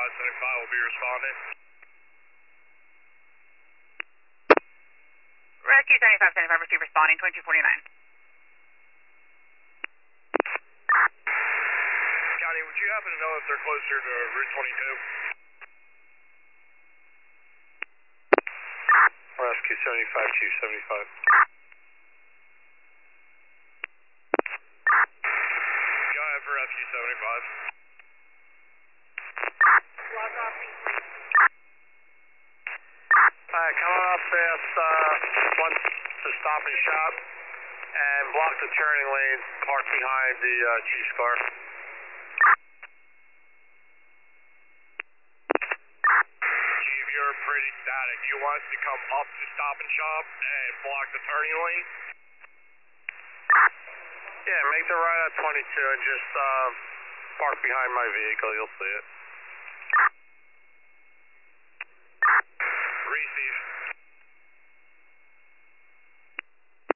7575 will be responding. Rescue 7575, receive responding, 2249. County, would you happen to know if they're closer to Route 22? Rescue 75275. Go ahead for Rescue 75. Log off, please. Alright, coming up past the stop and shop and block the turning lane, park behind the Chief's car. Chief, you're pretty static. You want us to come up to stop and shop and block the turning lane? Yeah, make the right at 22 and just park behind my vehicle, you'll see it. Receive.